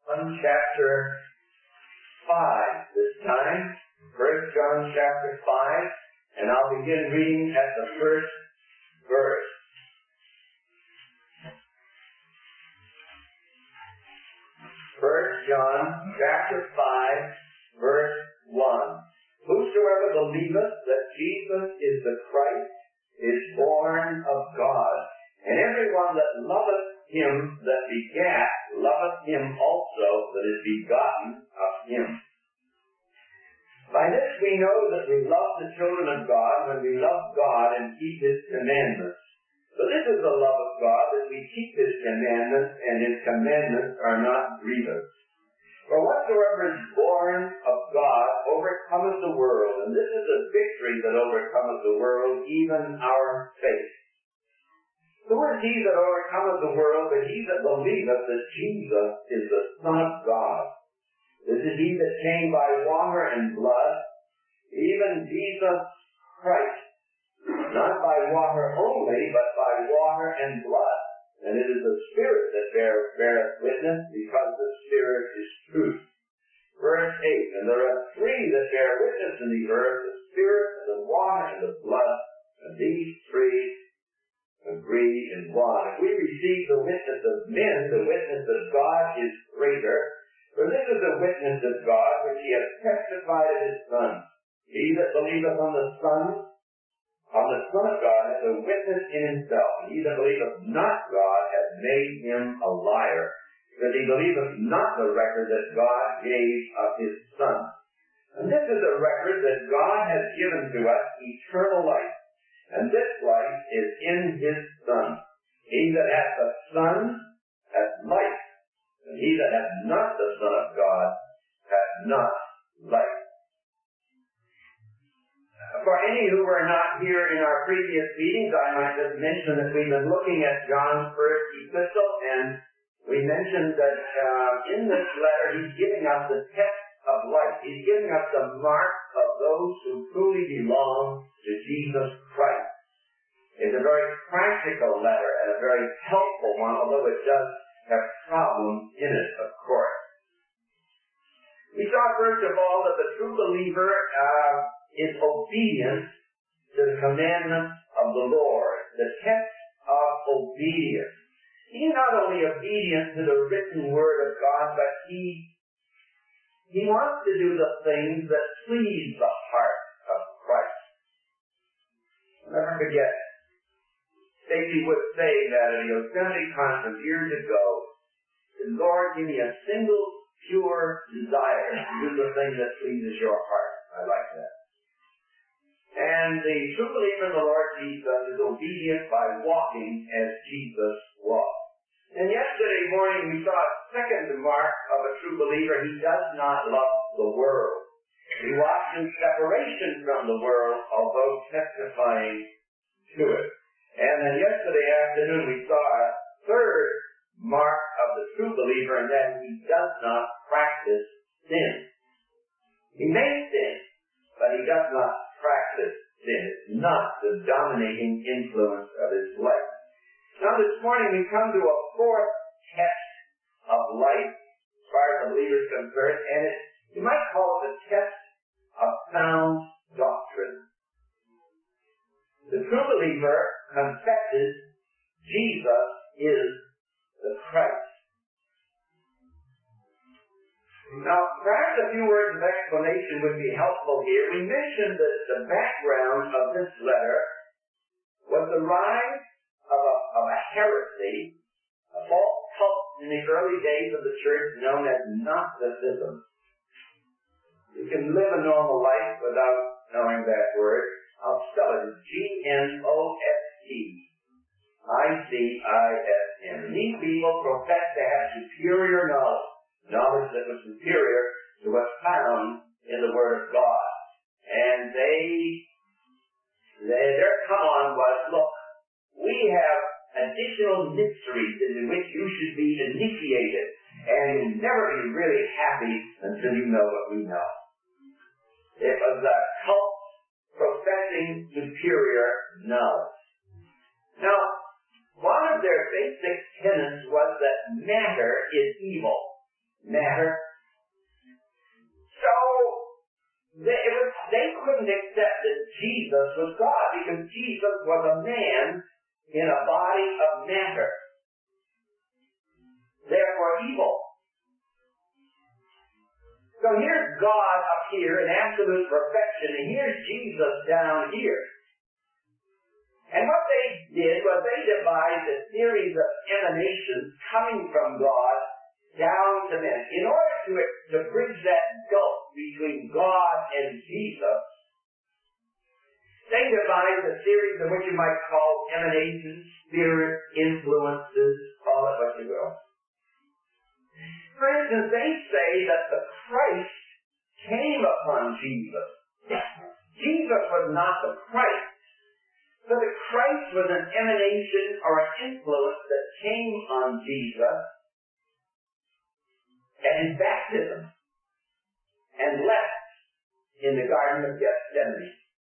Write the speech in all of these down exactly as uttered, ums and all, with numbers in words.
John chapter five this time. First John chapter five, and I'll begin reading at the first verse. First John chapter five, verse one. Whosoever believeth that Jesus is the Christ is born of God, and everyone that loveth him that begat loveth him also that is begotten of him. By this we know that we love the children of God when we love God and keep his commandments. For this is the love of God, that we keep his commandments, and his commandments are not grievous. For whatsoever is born of God overcometh the world, and this is the victory that overcometh the world, even our faith. Who is he that overcometh the world, but he that believeth that Jesus is the Son of God? This is he that came by water and blood, even Jesus Christ, not by water only, but by water and blood. And it is the Spirit that bear, beareth witness, because the Spirit is truth. Verse eight, and there are three that bear witness in the earth, the Spirit, and the water, and the blood, and these three agree in one. If we receive the witness of men, the witness of God is greater. For this is the witness of God, which he hath testified of his Son. He that believeth on the Son, on the Son of God, hath a witness in himself. And he that believeth not God hath made him a liar, because he believeth not the record that God gave of his Son. And this is a record that God hath given to us eternal life, and this life is in his Son. He that hath the Son hath life, and he that hath not the Son of God hath not life. For any who were not here in our previous meetings, I might just mention that we've been looking at John's first epistle, and we mentioned that uh, in this letter he's giving us the test of life. He's giving us the mark of those who truly belong to Jesus Christ. It's a very practical letter and a very helpful one, although it does have problems in it, of course. We saw, first of all, that the true believer uh, is obedient to the commandments of the Lord, the test of obedience. He's not only obedient to the written word of God, but he, he wants to do the things that please the heart of Christ. I'll never forget, Stacy would say that at a Yosemite conference years ago, Lord, give me a single pure desire to do the thing that pleases your heart. I like that. And the true believer in the Lord Jesus is obedient by walking as Jesus walked. And yesterday morning we saw a second mark of a true believer. He does not love the world. He walks in separation from the world, although testifying to it. And then yesterday afternoon we saw a third mark of the true believer, and that he does not practice sin. He may sin, but he does not practice sin. It's not the dominating influence of his life. Now this morning we come to a fourth test of life, as far as the believer is concerned, and it, you might call it the test of sound doctrine. The true believer confesses Jesus is the Christ. Now, perhaps a few words of explanation would be helpful here. We mentioned that the background of this letter was the rise of a, of a heresy, a false cult in the early days of the church known as Gnosticism. You can live a normal life without knowing that word. I'll spell it as G N O S T I C I S M. These people profess to have superior knowledge, knowledge that was superior to what's found in the Word of God. And they, they their come on was, look, we have additional mysteries into which you should be initiated, and you'll never be really happy until you know what we know. It was a cult professing superior knowledge. Now, one of their basic tenets was that matter is evil. matter. So, they, it was, they couldn't accept that Jesus was God because Jesus was a man in a body of matter. Therefore evil. So here's God up here in absolute perfection, and here's Jesus down here. And what they did was they devised a series of emanations coming from God down to men. In order to, to bridge that gulf between God and Jesus, they devised a series of what you might call emanations, spirit, influences, call it what you will. For instance, they say that the Christ came upon Jesus. Jesus was not the Christ. So the Christ was an emanation or an influence that came on Jesus at his baptism and left in the Garden of Gethsemane.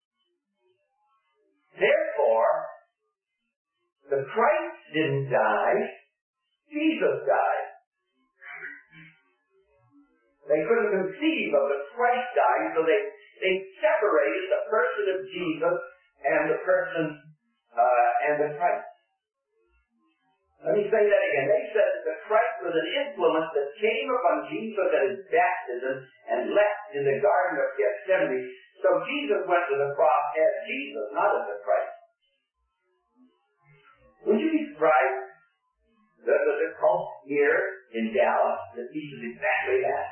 Therefore, the Christ didn't die, Jesus died. They couldn't conceive of the Christ dying, so they, they separated the person of Jesus and the person uh, and the Christ. Let me say that again. They said that the Christ was an influence that came upon Jesus at his baptism and left in the Garden of Gethsemane. So Jesus went to the cross as Jesus, not as the Christ. Would you be surprised that there's a cult here in Dallas that teaches exactly that?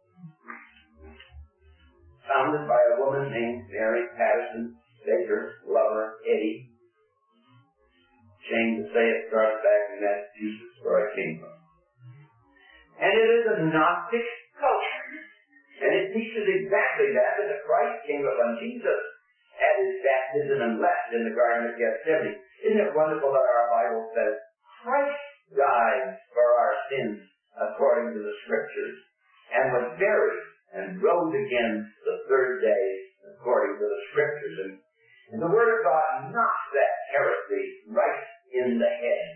Founded by a woman named Mary Patterson Baker, lover Eddie. Shame to say it, started back in Massachusetts where I came from. And it is a Gnostic cult. And it teaches exactly that, that the Christ came upon Jesus at his baptism and left in the Garden of Gethsemane. Isn't it wonderful that our Bible says, Christ died for our sins according to the Scriptures, and was buried and rose again the third day according to the Scriptures. And, and the Word of God knocks that heresy right in the head.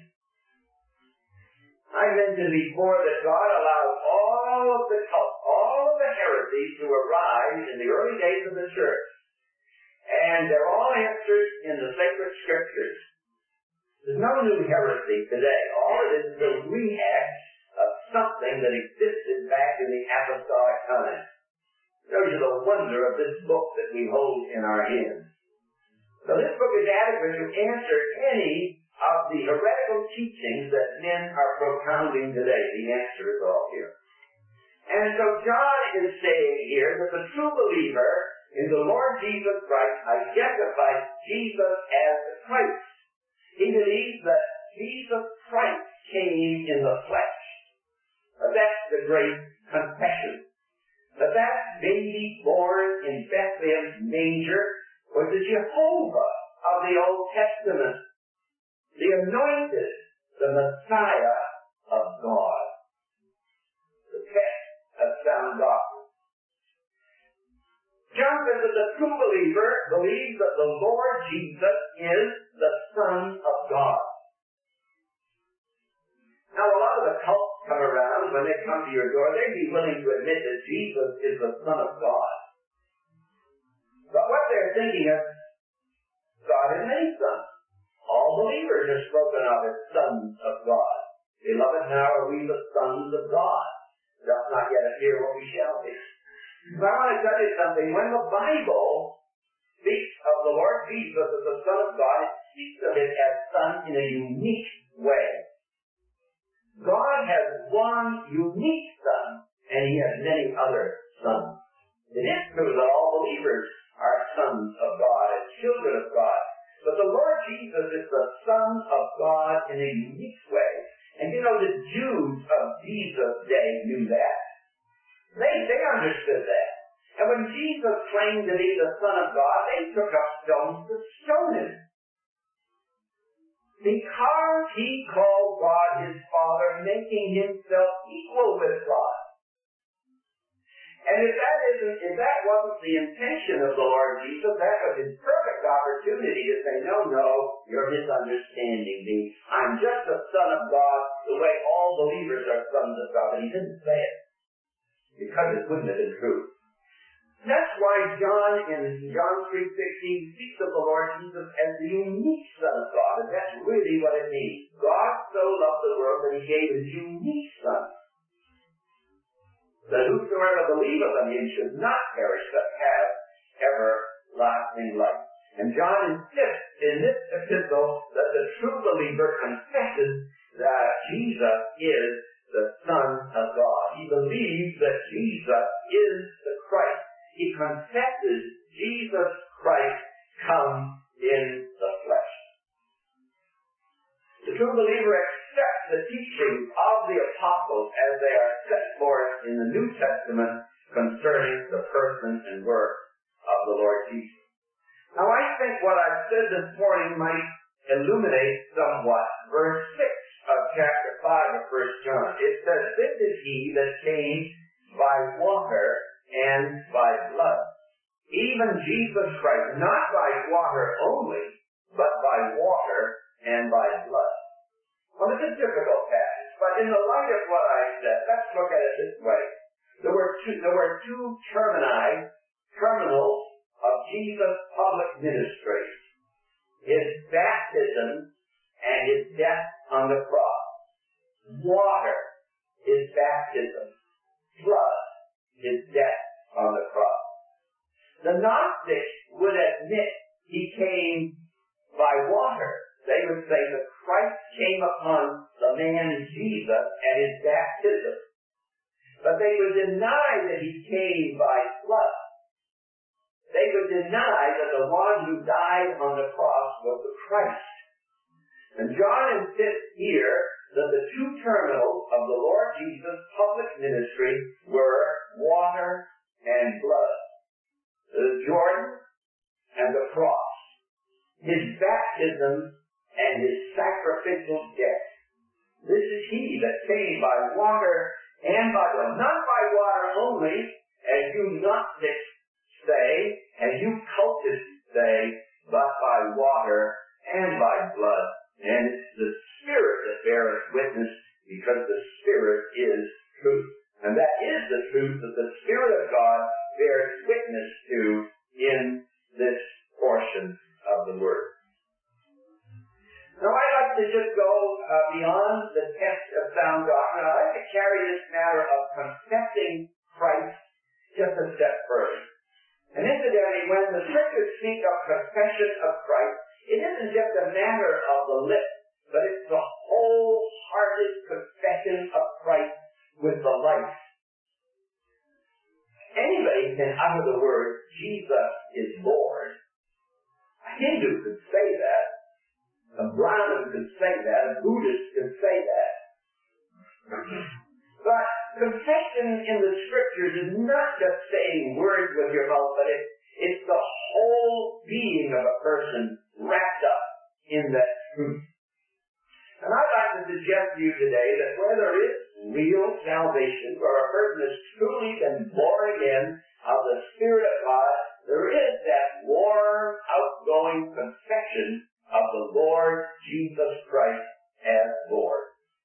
I mentioned before that God allowed all of the cults, all of the heresies to arise in the early days of the church. And they're all answered in the sacred Scriptures. There's no new heresy today. All it is is a rehash of something that existed back in the apostolic time. Shows you the wonder of this book that we hold in our hands. So this book is adequate to answer any of the heretical teachings that men are propounding today. The answer is all here. And so John is saying here that the true believer in the Lord Jesus Christ identifies Jesus as the Christ. He believes that Jesus Christ came in the flesh. But that's the great confession. That that baby born in Bethlehem's manger was the Jehovah of the Old Testament, the anointed, the Messiah of God, the test of sound doctrine. John says that the true believer believes that the Lord Jesus is the Son of God. Now, a lot of the cults come around, when they come to your door, they'd be willing to admit that Jesus is the Son of God. But what they're thinking of, God has many sons. All believers are spoken of as sons of God. Beloved, now are we the sons of God? Doth not yet appear what we shall be. But I want to tell you something. When the Bible speaks of the Lord Jesus as the Son of God, it speaks of it as Son in a unique way. God has one unique Son, and He has many other sons. It is true that all believers are sons of God and children of God. But the Lord Jesus is the Son of God in a unique way. And you know, the Jews of Jesus' day knew that. They, they understood that. And when Jesus claimed to be the Son of God, they took up stones to stone him. Because he called God his Father, making himself equal with God. And if that isn't, if that wasn't the intention of the Lord Jesus, that was his perfect opportunity to say, no, no, you're misunderstanding me. I'm just a Son of God the way all believers are sons of God. But he didn't say it. because it wouldn't have been true. That's why John in John three sixteen speaks of the Lord Jesus as the unique Son of God, and that's really what it means. God so loved the world that he gave his unique Son, that whosoever believeth on him should not perish but have everlasting life. And John insists in this epistle that the true believer confesses that Jesus is the Son of God. He believes that Jesus is the Christ. He confesses Jesus Christ come in the flesh. The true believer accepts the teachings of the apostles as they are set forth in the New Testament concerning the person and work of the Lord Jesus. Now I think what I've said this morning might illuminate somewhat verse six of chapter five of First John. It says, "This is he that came by water and by blood, even Jesus Christ, not by water only, but by water and by blood." Well, it's a difficult passage, but in the light of what I said, let's look at it this way. There were two, there were two termini, terminals of Jesus' public ministry: his baptism and his death on the cross. Water, his baptism. Blood, his death on the cross. The Gnostics would admit he came by water. They would say that Christ came upon the man Jesus at his baptism. But they would deny that he came by blood. They would deny that the one who died on the cross was the Christ. And John insists here that the two terminals of the Lord Jesus' public ministry were water and blood. The Jordan and the cross. His baptism and his sacrificial death. This is he that came by water and by blood. Not by water only, as you Gnostics say, as you cultists say, but by water and by blood. And it's the Spirit that beareth witness, because the Spirit is truth. And that is the truth that the Spirit of God bears witness to in this portion of the Word. Now I'd like to just go uh, beyond the test of sound doctrine. I'd like to carry this matter of confessing Christ just a step further. And incidentally, when the Scriptures speak of confession of Christ, it isn't just a matter of the lips, but it's the wholehearted confession of Christ with the life. Anybody can utter the word, Jesus is Lord. A Hindu could say that. A Brahmin could say that. A Buddhist could say that. But confession in the Scriptures is not just saying words with your mouth, but it, it's the whole being of a person wrapped up in that truth. And I'd like to suggest to you today that where there is real salvation, where a person has truly been born again of the Spirit of God, there is that warm, outgoing confession of the Lord Jesus Christ as Lord.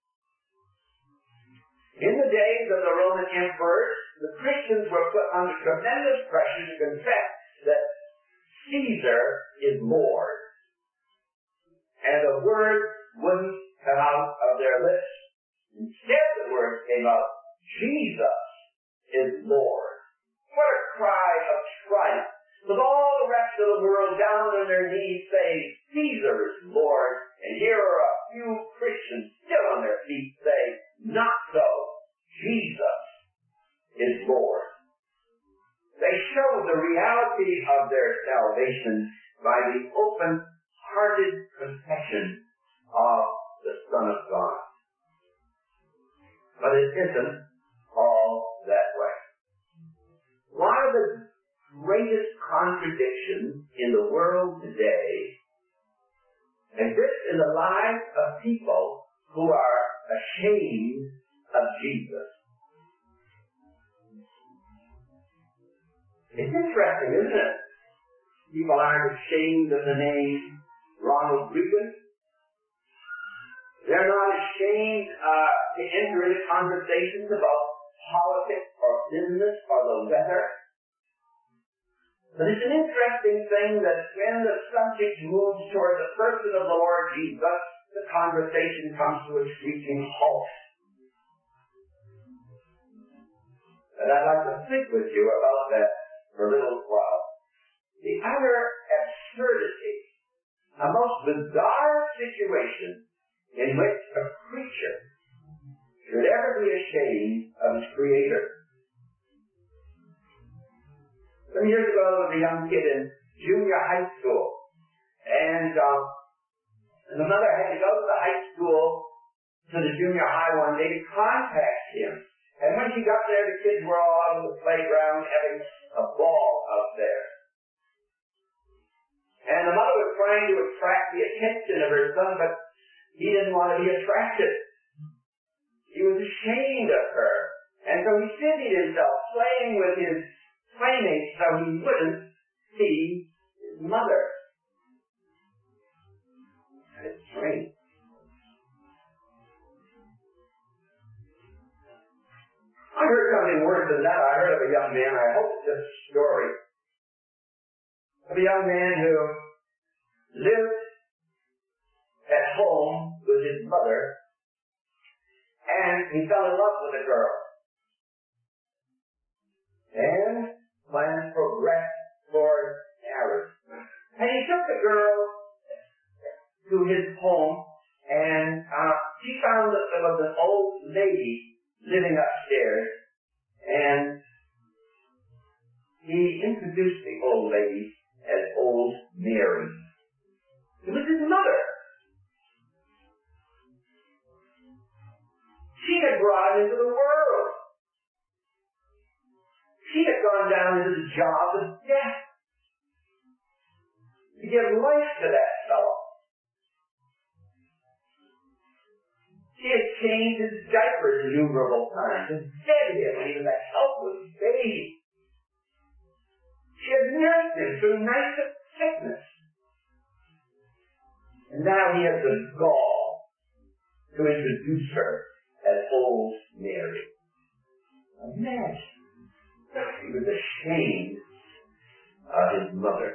In the days of the Roman emperors, the Christians were put under tremendous pressure to confess that Caesar is Lord. And the word wouldn't come out of their lips. Instead, the word came out, Jesus is Lord. What a cry of triumph. With all the rest of the world down on their knees saying, Caesar is Lord. And here are a few Christians still on their feet saying, not so. Jesus is Lord. They show the reality of their salvation by the open-hearted confession of the Son of God. But it isn't all that way. One of the greatest contradictions in the world today exists in the lives of people who are ashamed of Jesus. It's interesting, isn't it? People aren't ashamed of the name Ronald Reagan. They're not ashamed uh, to enter into conversations about politics or business or the weather. But it's an interesting thing that when the subject moves toward the person of the Lord Jesus, the conversation comes to a screeching halt. And I'd like to think with you about that for a little while. The utter absurdity, a most bizarre situation in which a creature should ever be ashamed of his Creator. Some years ago, there was a young kid in junior high school, and, um, and the mother had to go to the high school, to the junior high one day to contact him. And when she got there, the kids were all out on the playground having a ball out there. And the mother was trying to attract the attention of her son, but he didn't want to be attracted. He was ashamed of her. And so he busied himself playing with his playmates so he wouldn't see his mother. It's strange. I heard something worse than that. I heard of a young man, I hope it's just a story, of a young man who lived at home with his mother, and he fell in love with a girl. And plans progressed toward marriage. And he took the girl to his home, and uh, he found that there was an old lady living upstairs, and he introduced the old lady as Old Mary. It was his mother. She had brought him into the world. She had gone down into the jaws of death to give life to that fellow. She had changed his diapers innumerable times and fed him when he was a helpless baby. She had nursed him through nights of sickness. And now he has the gall to introduce her as Old Mary. Imagine. He was ashamed of his mother.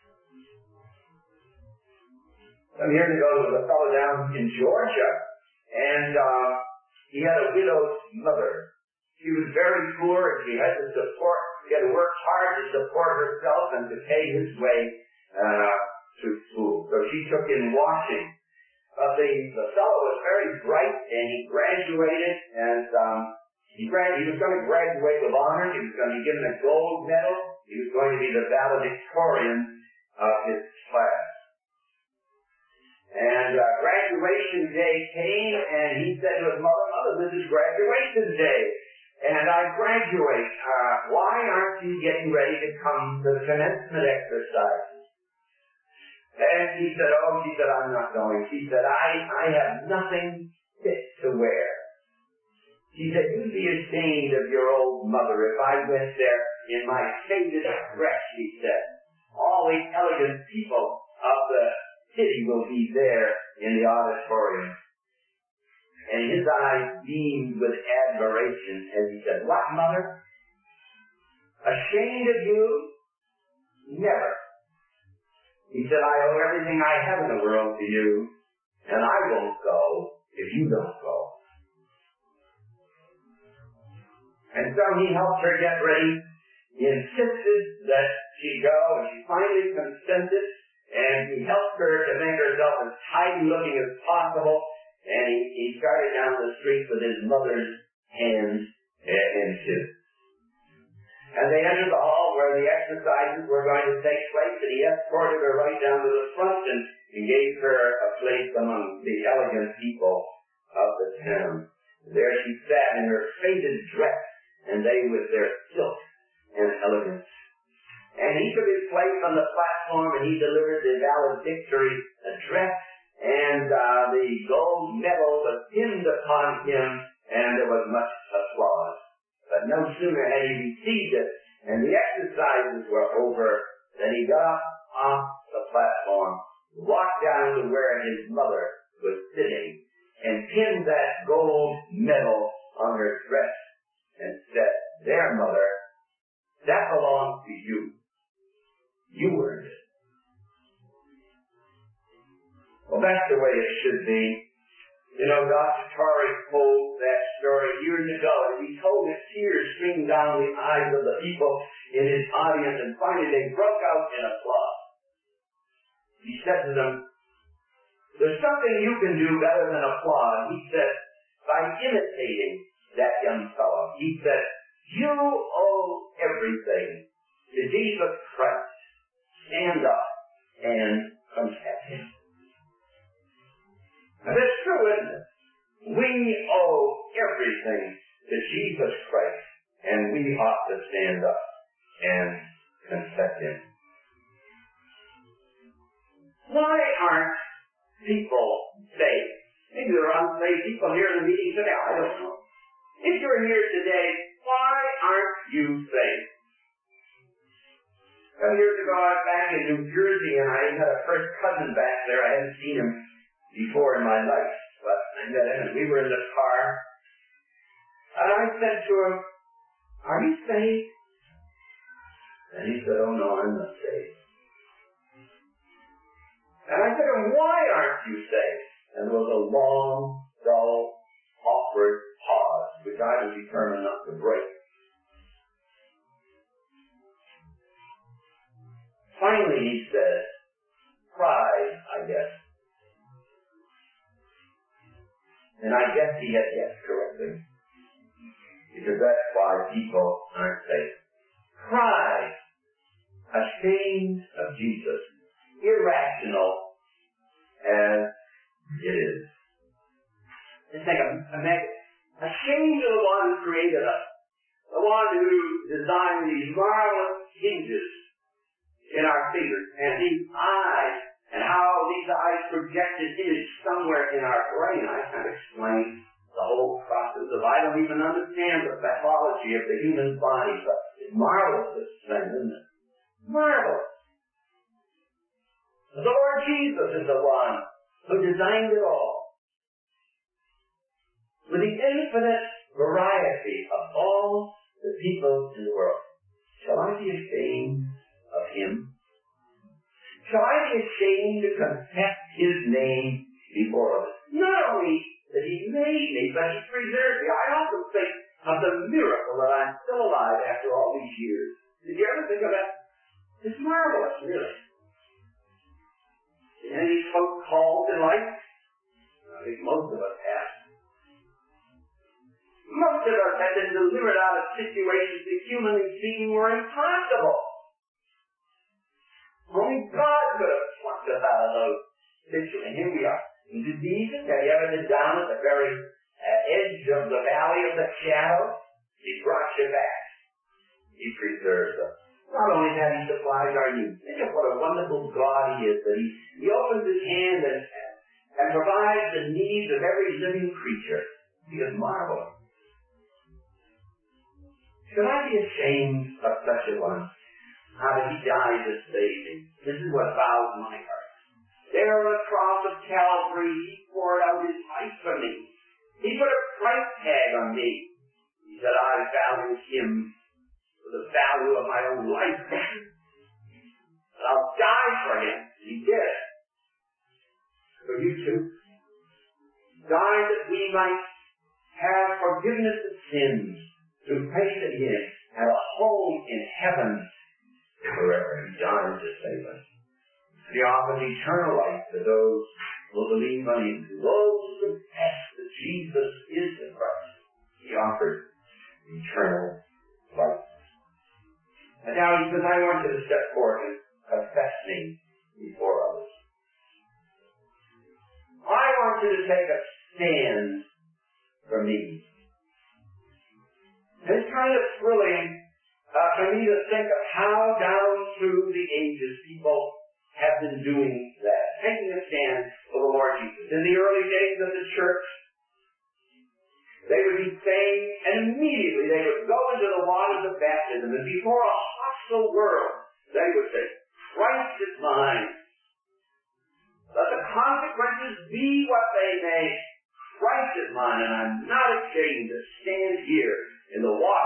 Some years ago, there was a fellow down in Georgia, and uh, he had a widowed mother. She was very poor, and she had to support, she had to work hard to support herself and to pay his way uh, through school. So she took in washing. But the, the fellow was very bright, and he graduated, and um, he, grad, he was going to graduate with honors. He was going to be given a gold medal. He was going to be the valedictorian of his class. And uh, graduation day came, and he said to his mother, "Mother, this is graduation day, and I graduate. Uh, why aren't you getting ready to come to the commencement exercises?" And he said, "Oh," she said, "I'm not going." She said, I, I have nothing fit to wear." She said, "You'd be ashamed of your old mother if I went there in my faded dress," she said. "All the elegant people of the city will be there in the auditorium." And his eyes beamed with admiration as he said, "What, mother? Ashamed of you? Never." He said, "I owe everything I have in the world to you, and I won't go if you don't go." And so he helped her get ready. He insisted that she go, and she finally consented, and he helped her to make herself as tidy looking as possible, and he, he started down the street with his mother's hands in his. And they entered the hall where the exercises were going to take place, and he escorted her right down to the front and, and gave her a place among the elegant people of the town. There she sat in her faded dress, and they with their silk and elegance. And he took his place on the platform, and he delivered the valedictory address, and uh, the gold medal was pinned upon him, and there was much applause. But no sooner had he received it, and the exercises were over, than he got up off the platform, walked down to where his mother was sitting, and pinned that gold medal on her dress. and said, there, mother, that belongs to you. You earned it. Well, that's the way it should be. You know, Doctor Torrey told that story years ago, and he told it, tears streaming down the eyes of the people in his audience, and finally they broke out in applause. He said to them, there's something you can do better than applaud. He said, by imitating that young fellow. He said, you owe everything to Jesus Christ. Stand up and confess him. Now that's true, isn't it? We owe everything to Jesus Christ, and we ought to stand up and confess him. Why aren't people saved? Maybe there are unsaved people here in the meeting today. I don't know. If you're here today, why aren't you saved? Some years ago, I was back in New Jersey, and I had a first cousin back there. I hadn't seen him before in my life, but I met him, and we were in the car. And I said to him, are you saved? And he said, oh, no, I'm not saved. And I said to him, why aren't you saved? And there was a long, dull, awkward pause, which I was determined not to break. Finally, he said, pride, I guess. And I guess he had guessed correctly, because that's why people aren't saved. Pride, ashamed of Jesus, irrational as it is. Just think of imagine, ashamed of the one who created us, the one who designed these marvelous hinges in our fingers, and these eyes, and how these eyes projected image somewhere in our brain. I can't explain the whole process of, I don't even understand the pathology of the human body, but it's marvelous, this thing, isn't it? Marvelous. The Lord Jesus is the one who designed it all. With the infinite variety of all the people in the world. Shall I be ashamed of him? Shall I be ashamed to confess his name before others? Not only that he made me, but he preserved me. I often think of the miracle that I'm still alive after all these years. Did you ever think of that? It's marvelous, really. Did any of these folks called in life? I think most of us have. Most of us have been delivered out of situations that, humanly speaking, were impossible. Only God could have plucked us out of those situations. And here we are. In diseases, have you ever been down at the very uh, edge of the valley of the shadow? He brought you back. He preserves us. Not only that, he supplies our needs. Think of what a wonderful God he is, that he, he opens his hand and, and provides the needs of every living creature. He is marvelous. Should I be ashamed of such a one? How that he died to save me? This is what bows my heart. There on the cross of Calvary, he poured out his life for me. He put a price tag on me. He said, I value him for the value of my own life. And I'll die for him. He did. For you too. Died that we might have forgiveness of sins through faith in him, have a home in heaven forever. He died to save us. He offers eternal life to those who believe on him, to those who confess that Jesus is the Christ. He offers eternal life. And now he says, I want you to step forward and confess me before others. I want you to take a stand for me. And it's kind of thrilling uh, for me to think of how down through the ages people have been doing that, taking a stand for the Lord Jesus. In the early days of the church, they would be saved, and immediately they would go into the waters of baptism, and before a hostile world, they would say, Christ is mine. Let the consequences be what they may. Christ is mine, and I'm not ashamed to stand here in the water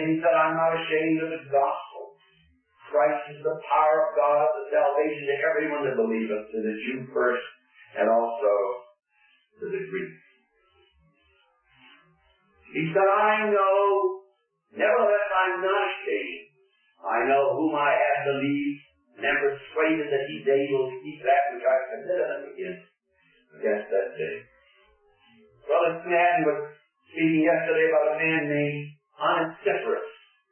and he said, I'm not ashamed of the gospel. Christ is the power of God, the salvation to everyone that believeth, to the Jew first, and also to the Greek. He said, I know, nevertheless I'm not ashamed. I know whom I have believed, and am persuaded that he's able to keep that which I committed unto him against that day. Brother Snadden was speaking yesterday about a man named Onesiphorus.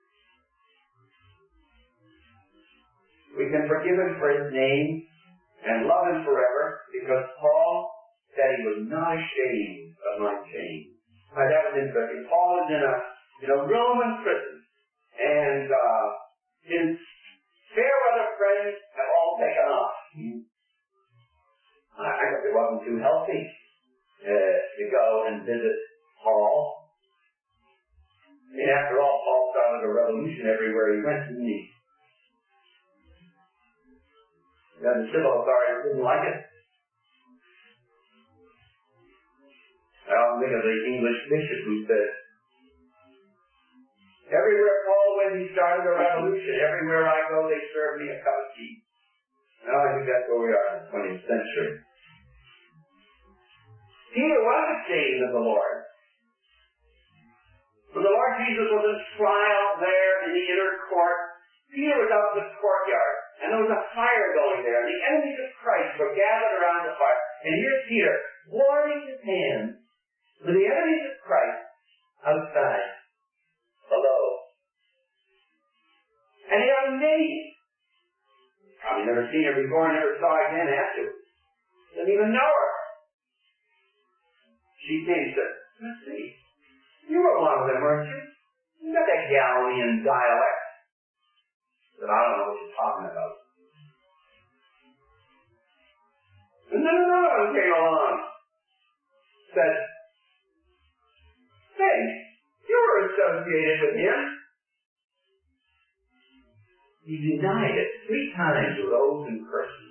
We can forgive him for his name and love him forever because Paul said he was not ashamed of my chains. Now, that was interesting. Paul is in a, in a Roman prison, and uh, his fair weather friends have all taken off. I guess it wasn't too healthy uh, to go and visit Paul. I mean, after all, Paul started a revolution everywhere he went, didn't he? And the civil authorities didn't like it. I often think of the English bishop who said, everywhere Paul went, he started a revolution. Everywhere I go, they serve me a cup of tea. Now I think that's where we are in the twentieth century. Peter was ashamed of the Lord. When the Lord Jesus was in trial there in the inner court, Peter was out in the courtyard, and there was a fire going there, and the enemies of Christ were gathered around the fire. And here's Peter, warming his hands to the enemies of Christ outside, below. And he was amazed. Probably never seen her before, never saw her again after. Didn't even know her. She came and said, let's see, you were one of them, weren't you? You got that Galilean dialect. But I don't know what you're talking about. And then another one came along. Said, hey, you were associated with him. He denied it three times with oaths and curses.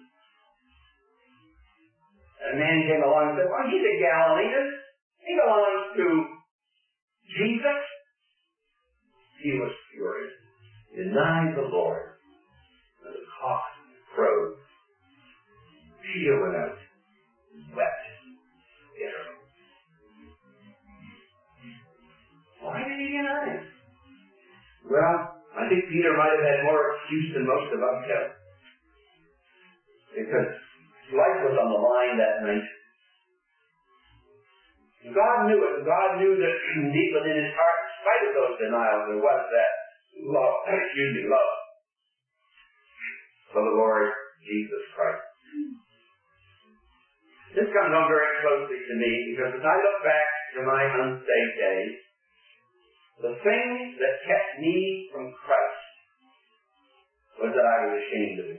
And a man came along and said, well, he's a Galilean. He belongs to Jesus. He was furious. Denied the Lord. And the cock crowed. Peter went out and wept bitterly. Why did he deny it? Well, I think Peter might have had more excuse than most of us have. Because his life was on the line that night. God knew it, and God knew that deep within his heart, in spite of those denials, there was that love, excuse me, love for the Lord Jesus Christ. This comes on very closely to me, because as I look back to my unsaved days, the thing that kept me from Christ was that I was ashamed of him.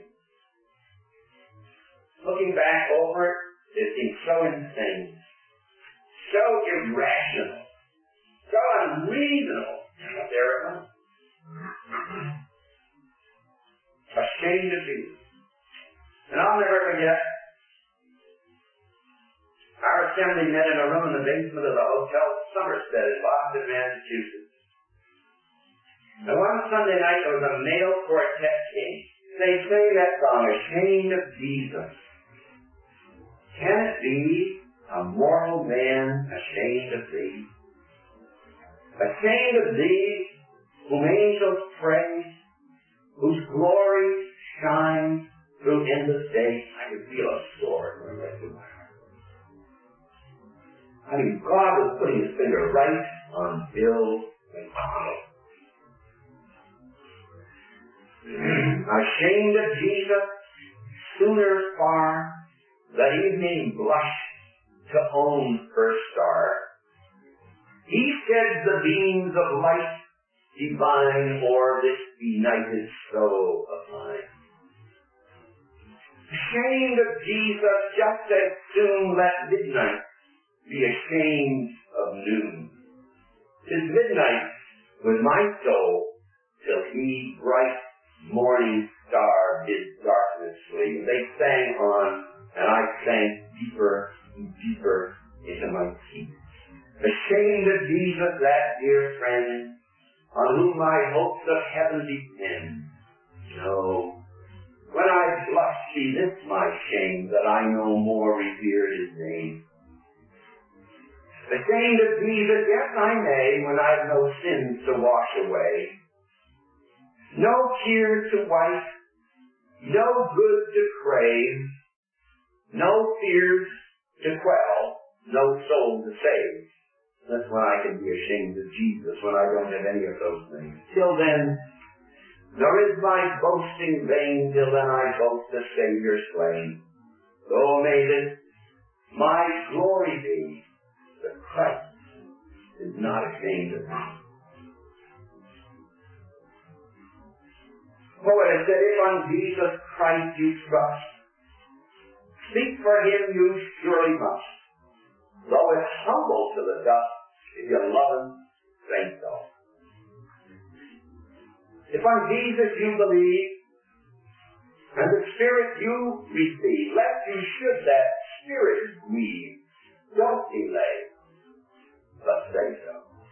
Looking back over it, it seems so insane, so irrational, so unreasonable. But there it was. Ashamed of Jesus. And I'll never forget, our assembly met in a room in the basement of the Hotel Somerset in Boston, Massachusetts. And one Sunday night there was a male quartet came. They sang that song, Ashamed of Jesus. Can it be a mortal man ashamed of thee? Ashamed of thee, whom angels praise, whose glory shines through endless days. I could feel a sword running right through my heart. I mean, God was putting his finger right on Bill McDonald. Ashamed of Jesus, sooner far, that evening blushed to own her star. He sheds the beams of light divine o'er this benighted soul of mine. Ashamed of Jesus, just as soon let midnight be ashamed of noon. 'Tis midnight with my soul till he bright morning star his darkness flee. They sang on, and I sank deeper and deeper into my teeth. Ashamed of Jesus, that dear friend, on whom my hopes of heaven depend. No, when I blush, see this my shame, that I no more revere his name. Ashamed of Jesus, yes I may, when I've no sins to wash away. No tears to wipe, no good to crave, no fears to quell, no soul to save. That's when I can be ashamed of Jesus, when I don't have any of those things. Till then, nor is my boasting vain, till then I boast the Savior slain. Oh, may this my glory be, that Christ is not ashamed of me. Poet has said, if on Jesus Christ you trust, speak for him you surely must. Though it's humble to the dust, if you love him, say so. If on Jesus you believe, and the Spirit you receive, lest you should that Spirit grieve, don't delay, but say so.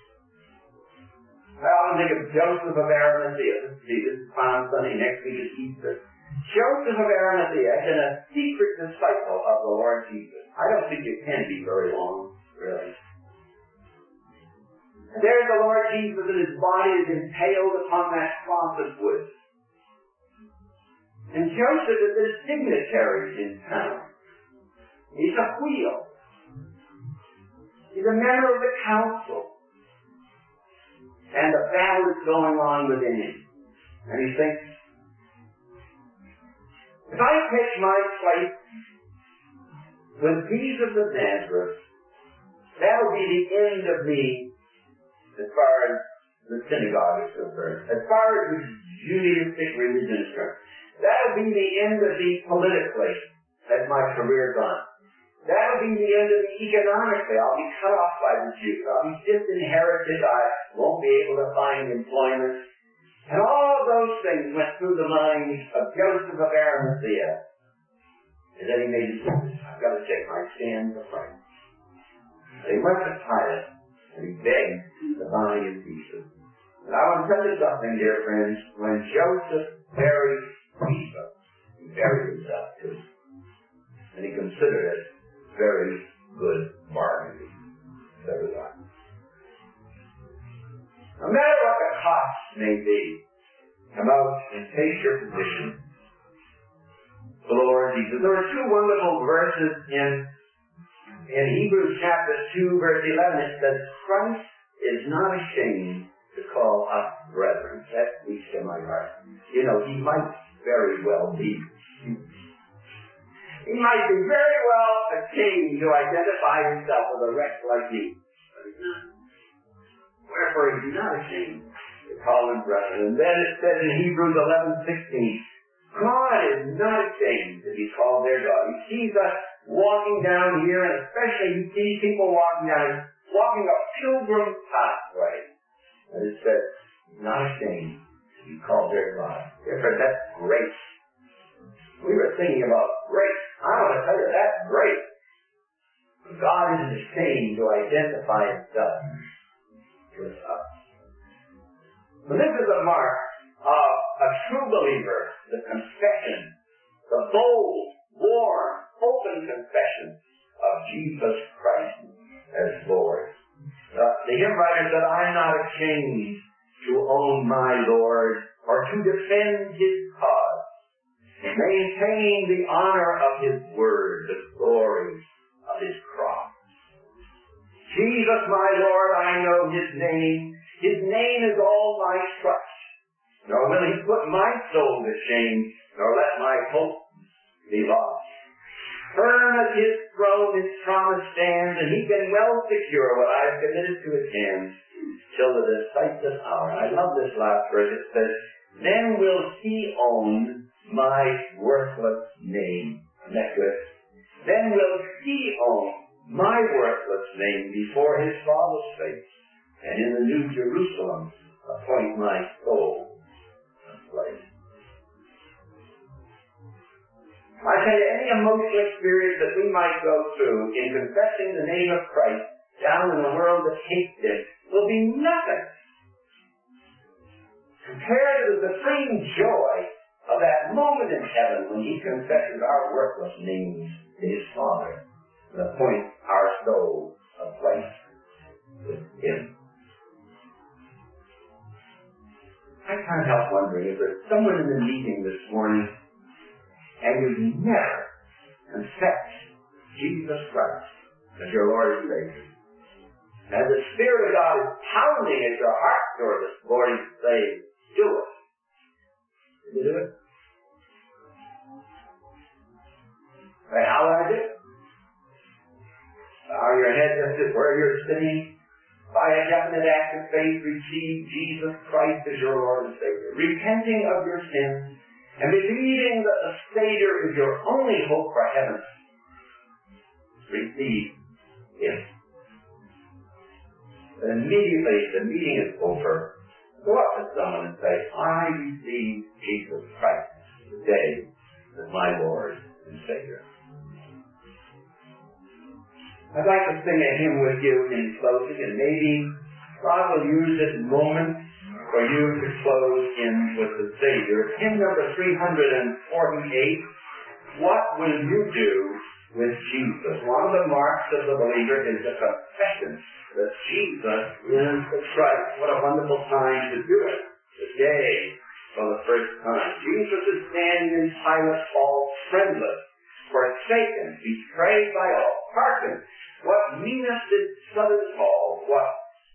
I often think of Joseph of Arimathea. See, this is Palm Sunday, next week is Easter. Joseph of Arimathea had been a secret disciple of the Lord Jesus. I don't think it can be very long, really. And there's the Lord Jesus, and his body is impaled upon that cross of wood. And Joseph is a dignitary in town. He's a wheel. He's a member of the council. And a battle is going on within him. And he thinks, if I take my place with Jesus of Nazareth, that'll be the end of me as far as the synagogue is concerned, as far as the Judaistic religion is concerned. That'll be the end of me politically as my career gone. That'll be the end of me economically. I'll be cut off by the Jews. I'll be disinherited. I won't be able to find employment. And all of those things went through the mind of Joseph of Arimathea. And then he made his decision. I've got to take my stand for Christ. And he went to Pilate, and he begged the body of Jesus. And I want to tell you something, dear friends. When Joseph buried Jesus, he buried himself too. And he considered it very good bargaining. So was I. No matter what the cost may be, come out and take your position for the Lord Jesus. There are two wonderful verses in, in Hebrews chapter two, verse eleven. It says, Christ is not ashamed to call us brethren. That speaks to my heart. You know, he might very well be. He might be very well ashamed to identify himself with a wretch like me. But he's not. Wherefore he's not ashamed to call him brethren. And then it says in Hebrews eleven sixteen, God is not ashamed to be called their God. He sees us walking down here, and especially he sees people walking down, walking a pilgrim pathway. And it says, he's not ashamed to be called their God. Therefore, that's grace. We were thinking about grace. I want to tell you, that's great. God isn't ashamed to identify himself with us. And this is a mark of a true believer, the confession, the bold, warm, open confession of Jesus Christ as Lord. Uh, the hymn writer said, I'm not ashamed to own my Lord or to defend his cause, maintaining the honor of his word, the glory of his cross. Jesus, my Lord, I know his name. His name is all my trust. Nor will he put my soul to shame, nor let my hope be lost. Firm as his throne his promise stands, and he can well secure what I've committed to his hands till the decisive hour. I love this last verse. It says, then will he own my worthless name. Isn't that good? Then will he own my worthless name before his Father's face, and in the New Jerusalem appoint my soul a place. I tell you, any emotional experience that we might go through in confessing the name of Christ down in a world that hates him will be nothing compared to the supreme joy of that moment in heaven when he confesses our worthless names to his Father and appoints our soul a place with him. I can't help wondering if there's someone in the meeting this morning and you've never confessed Jesus Christ as your Lord and Savior. And the Spirit of God is pounding at your heart door this morning to say, do it. Did you do it? Say, how do I do it? Bow your head just as where you're sitting. By a definite act of faith, receive Jesus Christ as your Lord and Savior. Repenting of your sins and believing that the Savior is your only hope for heaven. Receive Him. But immediately the meeting is over, go up to someone and say, I receive Jesus Christ today as my Lord and Savior. I'd like to sing a hymn with you in closing, and maybe God will use this moment for you to close in with the Savior. Hymn number three hundred forty-eight, What Will You Do with Jesus? One of the marks of the believer is the confession that Jesus is the Christ. What a wonderful time to do it today for the first time. Jesus is standing in Pilate's hall, friendless, forsaken, betrayed by all. Hearken, what meanest did Southern call, what